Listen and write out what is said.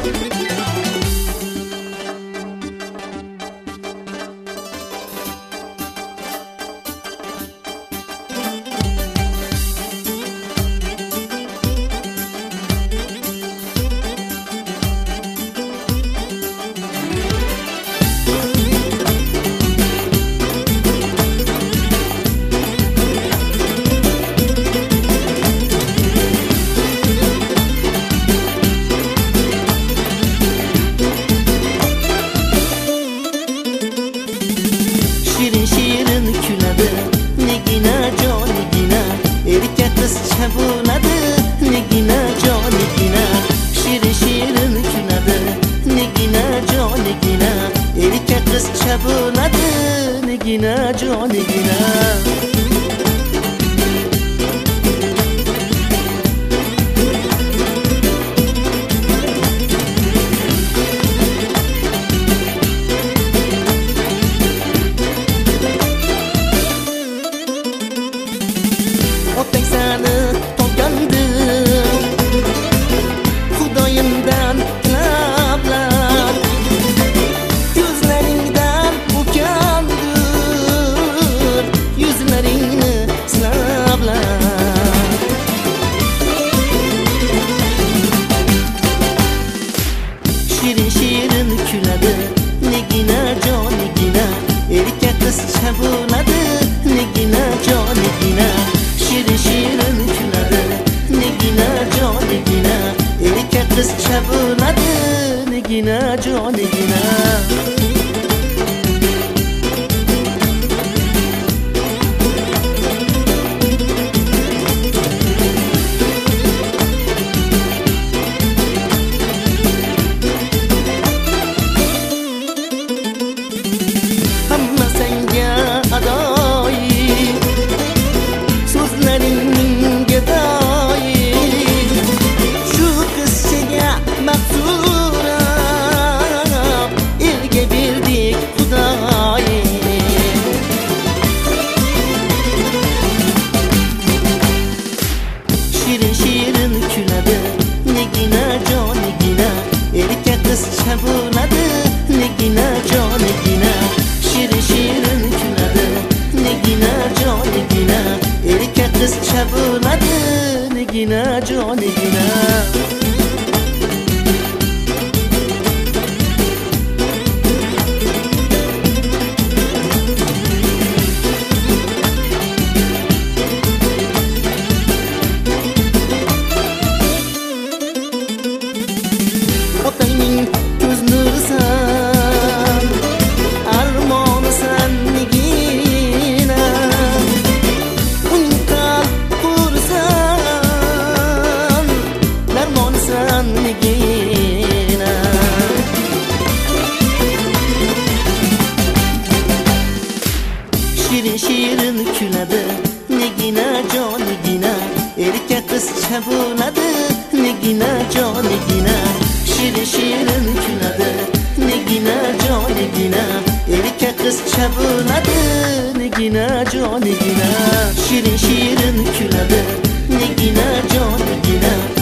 Şirin şirin küledi negina jonigina erkak qiz chabunadi negina jonigina Şirin şirin küledi negina jonigina erkak qiz chabunadi negina jonigina Xudoyimdan tilablar ko'zlaringdan ukandir yuzlaringni sinablar Shirin shirin kuladi negina jonigina erkak qiz chabunadi negina jonigina Shirin shirin kuladi negina jonigina erkak qiz chabunadi negina jonigina hamma senga adoyi so'zlaringning gadoyi shu qizchaga maqsura elga berdik xudoyi Shirin shirin kuladi negina jonigina erkak qiz chabunadi negina jonigina Shirin shirin kuladi negina jonigina erkak qiz chabunadi negina jonigina Otangning ko'z nurisan armonisan negina uning qalb qurisan darmonisan negina Shirin shirin kuladi negina jonigina erkak qiz chabunadi negina jonigina Shirin shirin kuladi negina jonigina erkak qiz chabunadi negina jonigina Shirin shirin kuladi negina jonigina